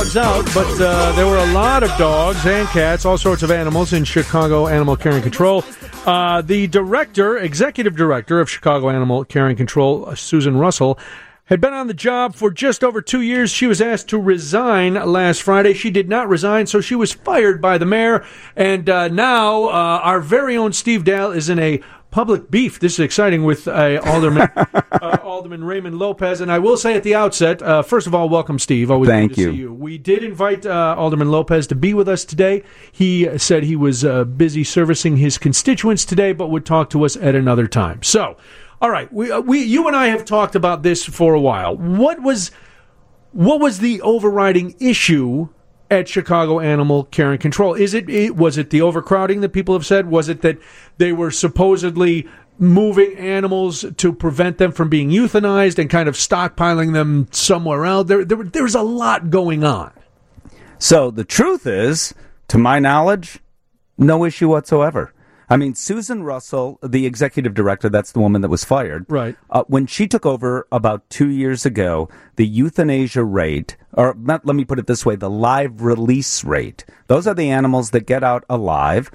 turns out, but there were a lot of dogs and cats, all sorts of animals in Chicago Animal Care and Control. The executive director of Chicago Animal Care and Control, Susan Russell, had been on the job for just over 2 years. She was asked to resign last Friday. She did not resign, so she was fired by the mayor. And now our very own Steve Dale is in a public beef. This is exciting with Alderman Raymond Lopez. And I will say at the outset, first of all, welcome, Steve. Always Thank good to see you. We did invite Alderman Lopez to be with us today. He said he was busy servicing his constituents today, but would talk to us at another time. So, all right, you and I have talked about this for a while. What was the overriding issue at Chicago Animal Care and Control? Was it the overcrowding that people have said? Was it that they were supposedly moving animals to prevent them from being euthanized and kind of stockpiling them somewhere else? There's a lot going on. So the truth is, to my knowledge, no issue whatsoever. I mean, Susan Russell, the executive director, that's the woman that was fired. Right. When she took over about 2 years ago, the euthanasia rate, or let me put it this way, the live release rate. Those are the animals that get out alive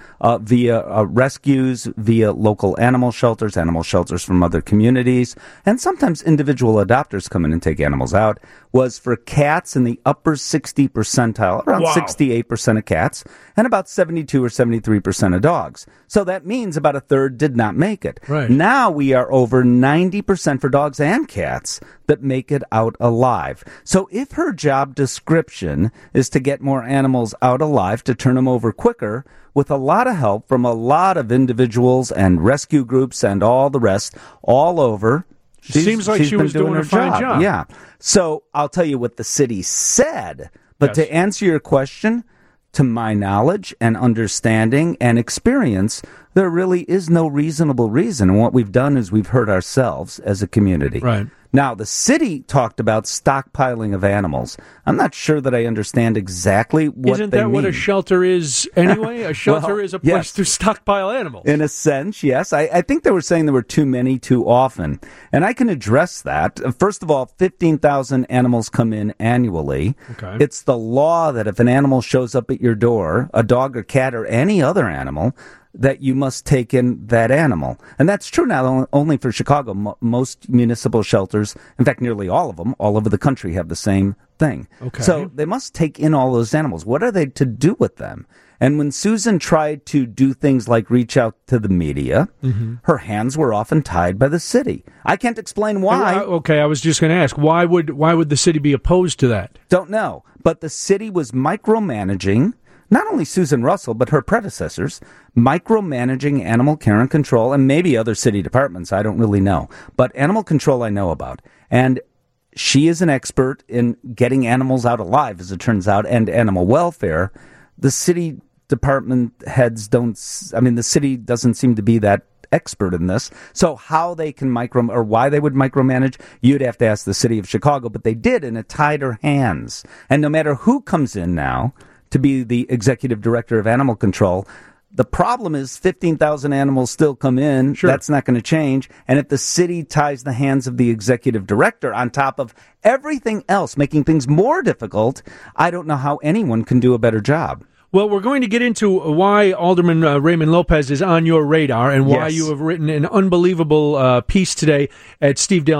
via rescues, via local animal shelters from other communities, and sometimes individual adopters come in and take animals out, was for cats in the upper 60 percentile, around 68% of cats, and about 72 or 73% of dogs. So that means about a third did not make it. Right. Now we are over 90% for dogs and cats that make it out alive. So if her job description is to get more animals out alive, to turn them over quicker, with a lot of help from a lot of individuals and rescue groups and all the rest, all over, seems like she was doing a fine job. Yeah. So I'll tell you what the city said. But to answer your question, to my knowledge and understanding and experience, there really is no reasonable reason. And what we've done is we've hurt ourselves as a community. Right. Now, the city talked about stockpiling of animals. I'm not sure that I understand exactly what they mean. Isn't that what a shelter is anyway? A shelter is a place to stockpile animals. In a sense, yes. I think they were saying there were too many too often. And I can address that. First of all, 15,000 animals come in annually. Okay. It's the law that if an animal shows up at your door, a dog or cat or any other animal, that you must take in that animal. And that's true not only for Chicago. Most municipal shelters, in fact, nearly all of them, all over the country have the same thing. Okay. So they must take in all those animals. What are they to do with them? And when Susan tried to do things like reach out to the media, her hands were often tied by the city. I can't explain why. Okay, I was just going to ask, why would the city be opposed to that? Don't know. But the city was micromanaging not only Susan Russell, but her predecessors, micromanaging animal care and control, and maybe other city departments, I don't really know. But animal control I know about. And she is an expert in getting animals out alive, as it turns out, and animal welfare. The city department heads the city doesn't seem to be that expert in this. So how they can why they would micromanage, you'd have to ask the city of Chicago, but they did, and it tied her hands. And no matter who comes in now to be the executive director of animal control, the problem is 15,000 animals still come in. Sure. That's not going to change. And if the city ties the hands of the executive director on top of everything else, making things more difficult, I don't know how anyone can do a better job. Well, we're going to get into why Alderman Raymond Lopez is on your radar and why you have written an unbelievable piece today at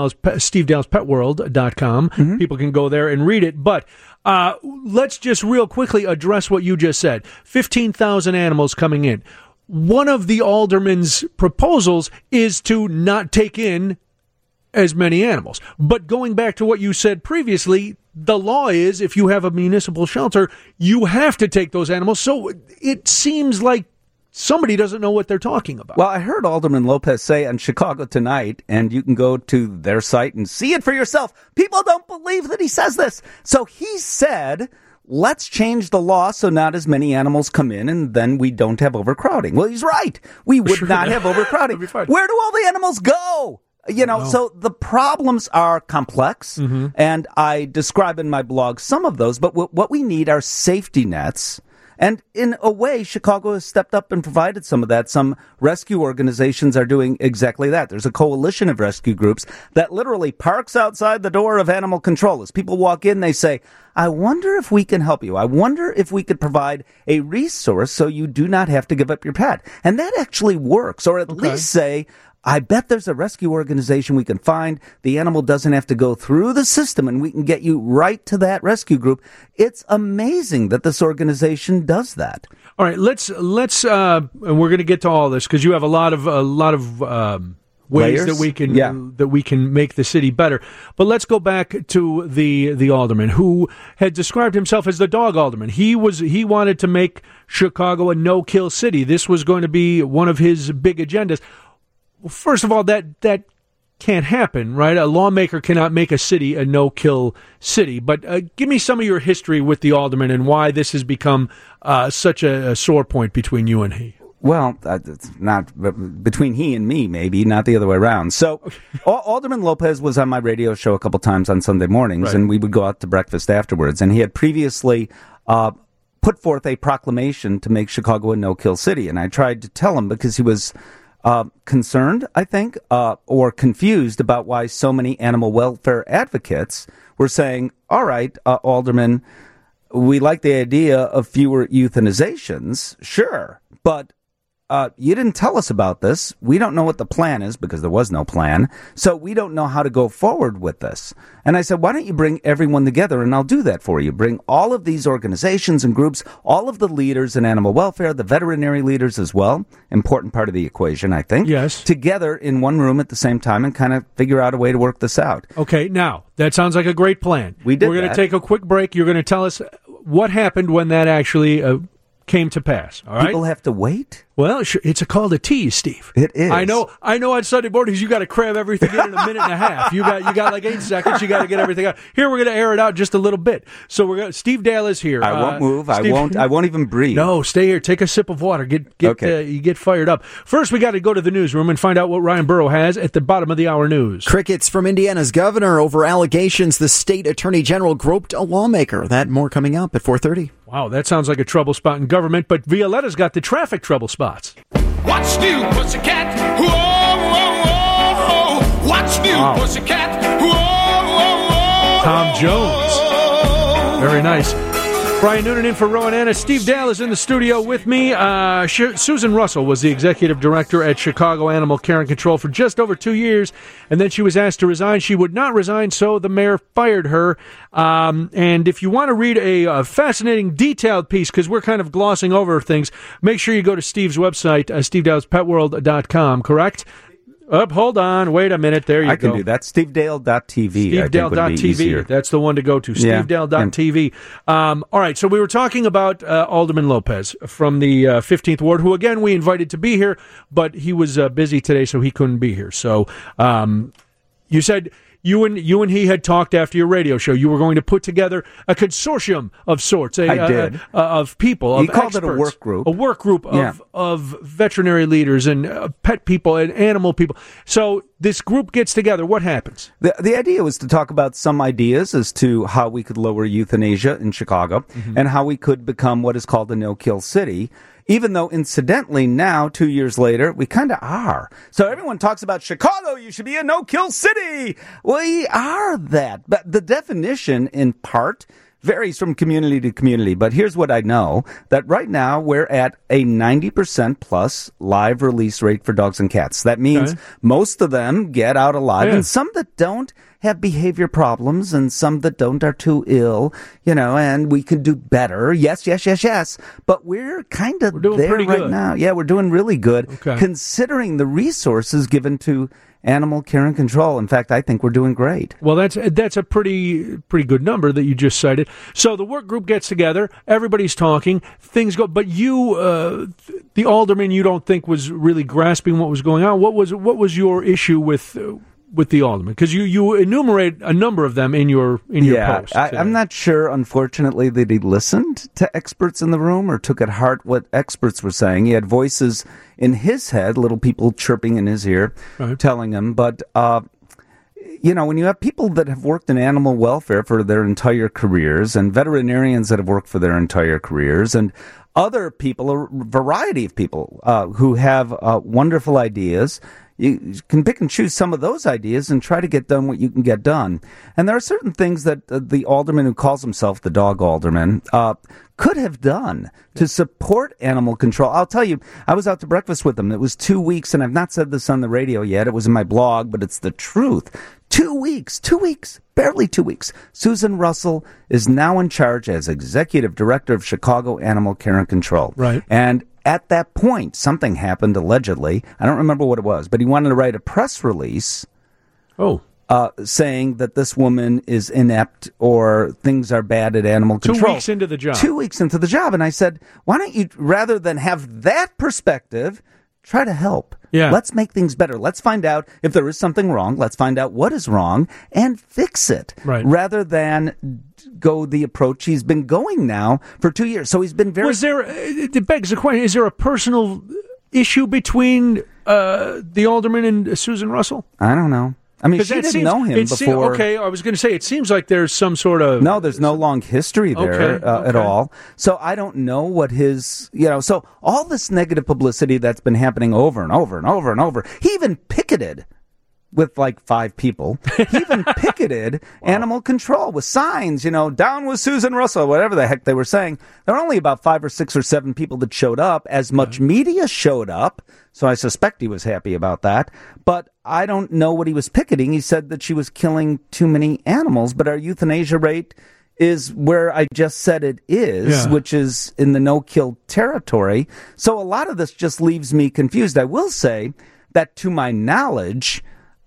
SteveDalesPetWorld.com. Mm-hmm. People can go there and read it. But let's just real quickly address what you just said. 15,000 animals coming in. One of the alderman's proposals is to not take in as many animals. But going back to what you said previously, the law is if you have a municipal shelter, you have to take those animals. So it seems like somebody doesn't know what they're talking about. Well, I heard Alderman Lopez say on Chicago Tonight, and you can go to their site and see it for yourself. People don't believe that he says this. So he said, let's change the law so not as many animals come in, and then we don't have overcrowding. Well, he's right. We would not have overcrowding. Where do all the animals go? So the problems are complex, and I describe in my blog some of those, but what we need are safety nets And in a way, Chicago has stepped up and provided some of that. Some rescue organizations are doing exactly that. There's a coalition of rescue groups that literally parks outside the door of animal control. As people walk in, they say, I wonder if we can help you. I wonder if we could provide a resource so you do not have to give up your pet. And that actually works, or at least say, I bet there's a rescue organization we can find. The animal doesn't have to go through the system, and we can get you right to that rescue group. It's amazing that this organization does that. All right, let's and we're going to get to all this because you have a lot of ways Layers? that we can make the city better. But let's go back to the alderman who had described himself as the dog alderman. He wanted to make Chicago a no-kill city. This was going to be one of his big agendas. Well, first of all, that can't happen, right? A lawmaker cannot make a city a no-kill city. But give me some of your history with the alderman and why this has become such a sore point between you and he. Well, it's not between he and me, maybe, not the other way around. So Alderman Lopez was on my radio show a couple times on Sunday mornings, and we would go out to breakfast afterwards. And he had previously put forth a proclamation to make Chicago a no-kill city. And I tried to tell him because he was concerned, I think, or confused about why so many animal welfare advocates were saying, all right, Alderman, we like the idea of fewer euthanizations, sure, but you didn't tell us about this. We don't know what the plan is because there was no plan. So we don't know how to go forward with this. And I said, why don't you bring everyone together and I'll do that for you. Bring all of these organizations and groups, all of the leaders in animal welfare, the veterinary leaders as well. Important part of the equation, I think. Yes. Together in one room at the same time and kind of figure out a way to work this out. Okay, now, that sounds like a great plan. We did We're going that. to take a quick break. You're going to tell us what happened when that actually came to pass. All right? People have to wait? Well, it's called a tease, Steve. It is. I know. On Sunday mornings you got to cram everything in a minute and a half. You got like 8 seconds. You got to get everything out. Here we're going to air it out just a little bit. So Steve Dale is here. I won't move. Steve, I won't even breathe. No, stay here. Take a sip of water. You get fired up. First, we got to go to the newsroom and find out what Ryan Burrow has at the bottom of the hour news. Crickets from Indiana's governor over allegations the state attorney general groped a lawmaker. That more coming up at 4:30. Wow, that sounds like a trouble spot in government, but Violetta's got the traffic trouble spots. What's new, pussycat? Whoa, whoa, whoa. What's new, pussycat? Whoa, whoa, whoa. Tom Jones. Very nice. Brian Noonan in for Rowan Anna. Steve Dale is in the studio with me. Susan Russell was the executive director at Chicago Animal Care and Control for just over 2 years, and then she was asked to resign. She would not resign, so the mayor fired her. And if you want to read a fascinating, detailed piece, because we're kind of glossing over things, make sure you go to Steve's website, stevedalespetworld.com, correct? Hold on. Wait a minute. There you go. I can do that. SteveDale.tv. SteveDale.tv. That's the one to go to. SteveDale.tv. All right. So we were talking about Alderman Lopez from the 15th Ward, who, again, we invited to be here, but he was busy today, so he couldn't be here. So you said you and he had talked after your radio show. You were going to put together a consortium of sorts. I did. Of people. He of called experts, it a work group. A work group of veterinary leaders and pet people and animal people. So this group gets together. What happens? The idea was to talk about some ideas as to how we could lower euthanasia in Chicago and how we could become what is called a no-kill city. Even though, incidentally, now, 2 years later, we kind of are. So everyone talks about Chicago, you should be a no-kill city. We are that. But the definition, in part, varies from community to community. But here's what I know, that right now we're at a 90% plus live release rate for dogs and cats. That means most of them get out alive, and some that don't have behavior problems, and some that don't are too ill, and we could do better. Yes. But we're kind of there right good now. Yeah, we're doing really good, considering the resources given to animal care and control. In fact, I think we're doing great. Well, that's a pretty good number that you just cited. So the work group gets together, everybody's talking, things go. But you, the alderman, you don't think was really grasping what was going on. What was your issue with the alderman? Because you enumerate a number of them in your post. I'm not sure, unfortunately, that he listened to experts in the room or took at heart what experts were saying. He had voices in his head, little people chirping in his ear, telling him. But, when you have people that have worked in animal welfare for their entire careers and veterinarians that have worked for their entire careers and other people, a variety of people who have wonderful ideas, you can pick and choose some of those ideas and try to get done what you can get done. And there are certain things that the alderman who calls himself the dog alderman could have done to support animal control. I'll tell you, I was out to breakfast with him. It was 2 weeks, and I've not said this on the radio yet. It was in my blog, but it's the truth. 2 weeks, barely 2 weeks. Susan Russell is now in charge as executive director of Chicago Animal Care and Control. Right. And at that point, something happened, allegedly. I don't remember what it was, but he wanted to write a press release saying that this woman is inept or things are bad at animal control. 2 weeks into the job. 2 weeks into the job. And I said, why don't you, rather than have that perspective, try to help. Yeah. Let's make things better. Let's find out if there is something wrong. Let's find out what is wrong and fix it. Right. Rather than go the approach he's been going now for 2 years. So he's been very... It begs the question, is there a personal issue between the alderman and Susan Russell? I don't know. I mean, she didn't know him before. Okay, I was going to say, it seems like there's some sort of... No, there's no long history there at all. So I don't know what his... so all this negative publicity that's been happening over and over and over and over. He even picketed with like 5 people. He even picketed animal control with signs, down with Susan Russell, whatever the heck they were saying. There were only about 5 or 6 or 7 people that showed up. As much media showed up, so I suspect he was happy about that. But I don't know what he was picketing. He said that she was killing too many animals, but our euthanasia rate is where I just said it is, which is in the no-kill territory. So a lot of this just leaves me confused. I will say that to my knowledge...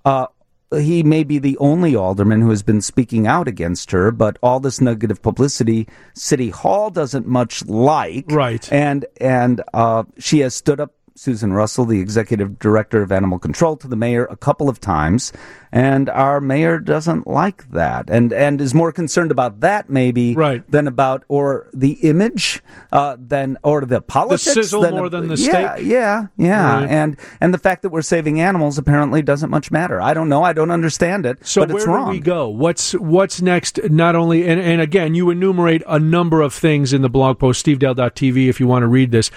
he may be the only alderman who has been speaking out against her, but all this negative publicity, City Hall doesn't much like. Right. And she has stood up, Susan Russell, the executive director of animal control, to the mayor a couple of times, and our mayor doesn't like that, and is more concerned about that maybe than about or the image, or the politics, the sizzle more than the steak. Yeah, right. And the fact that we're saving animals apparently doesn't much matter. I don't know. I don't understand it. So but it's wrong. Where do we go? What's next? Not only and again, you enumerate a number of things in the blog post, stevedale.tv, if you want to read this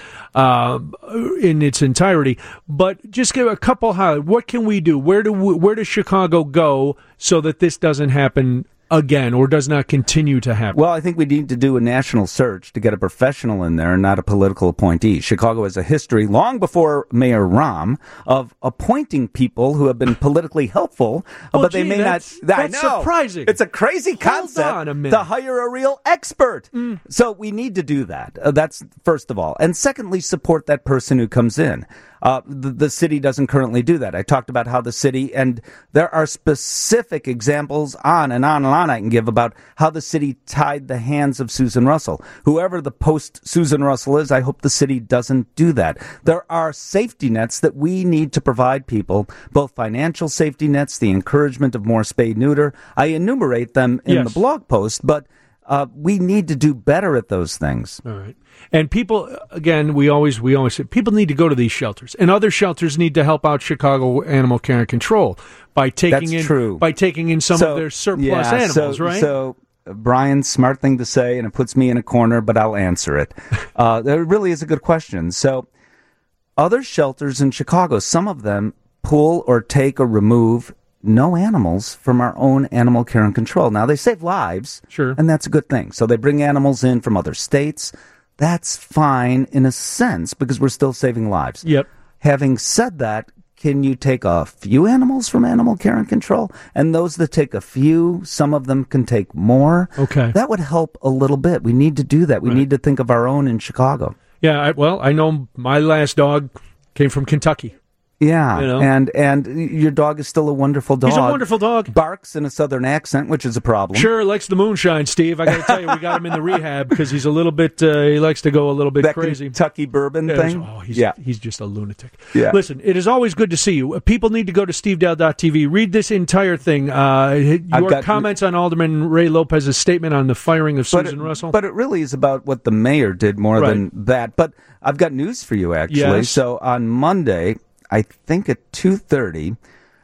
in its entirety. But just give a couple highlights. What can we do? Where does Chicago go so that this doesn't happen again or does not continue to happen? Well, I think we need to do a national search to get a professional in there and not a political appointee. Chicago has a history, long before Mayor Rahm, of appointing people who have been politically helpful, but they may not... That's surprising. It's a crazy concept to hire a real expert. So we need to do that. That's first of all. And secondly, support that person who comes in. The city doesn't currently do that. I talked about how the city, and there are specific examples on and on and on I can give about how the city tied the hands of Susan Russell. Whoever the post-Susan Russell is, I hope the city doesn't do that. There are safety nets that we need to provide people, both financial safety nets, the encouragement of more spay-neuter. I enumerate them in the blog post, but we need to do better at those things. All right. And people, again, we always say people need to go to these shelters, and other shelters need to help out Chicago Animal Care and Control by taking in some of their surplus animals, right? So, Brian, smart thing to say, and it puts me in a corner, but I'll answer it. That really is a good question. So, other shelters in Chicago, some of them pull or take or remove no animals from our own animal care and control. Now, they save lives, and that's a good thing. So they bring animals in from other states. That's fine in a sense because we're still saving lives. Yep. Having said that, can you take a few animals from animal care and control? And those that take a few, some of them can take more. Okay. That would help a little bit. We need to do that. We need to think of our own in Chicago. Yeah, I know my last dog came from Kentucky. Yeah, and your dog is still a wonderful dog. He's a wonderful dog. Barks in a southern accent, which is a problem. Sure, likes the moonshine, Steve. I got to tell you, we got him in the rehab because he's a little bit, he likes to go a little bit crazy. Kentucky bourbon thing? He's just a lunatic. Yeah. Listen, it is always good to see you. People need to go to stevedale.tv. Read this entire thing. Your comments on Alderman Ray Lopez's statement on the firing of Susan Russell. But it really is about what the mayor did more than that. But I've got news for you, actually. Yes. So on Monday, I think at 2:30,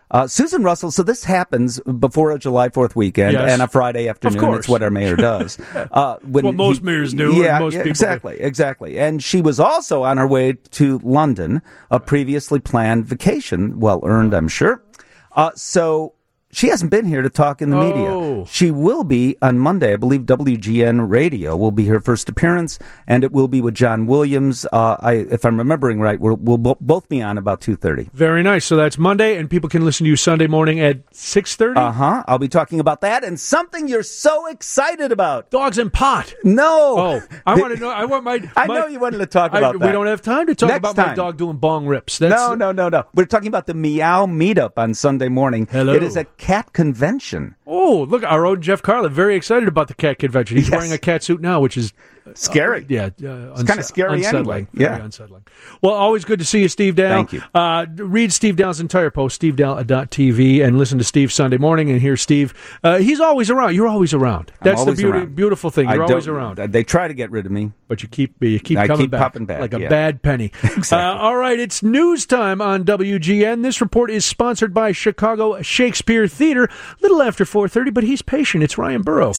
Susan Russell, so this happens before a July 4th weekend and a Friday afternoon. Of course. It's what our mayor does. What most mayors do. Yeah, and most people exactly. And she was also on her way to London, a previously planned vacation, well earned, I'm sure. So she hasn't been here to talk in the media. She will be on Monday. I believe WGN Radio will be her first appearance, and it will be with John Williams. If I'm remembering right, we'll both be on about 2:30. Very nice. So that's Monday, and people can listen to you Sunday morning at 6:30? Uh-huh. I'll be talking about that and something you're so excited about. Dogs and pot. No. Oh, I want to know. I want my. I know you wanted to talk about that. We don't have time to talk Next about time. my dog doing bong rips. No. We're talking about the Meow Meetup on Sunday morning. Hello. It is a cat convention. Oh, look, our own Jeff Carlin, very excited about the cat convention. He's wearing a cat suit now, which is scary. It's kind of scary unsettling. anyway. Very unsettling. Well, always good to see you, Steve Dow. Thank you. Read Steve Dow's entire post, stevedow.tv, and listen to Steve Sunday morning and hear Steve. He's always around. You're always around. That's the beautiful thing. You're always around. They try to get rid of me. But you keep coming back. Popping back like a bad penny. Exactly. All right, it's news time on WGN. This report is sponsored by Chicago Shakespeare Theater. Little after 4:30, but he's patient. It's Ryan Burrow.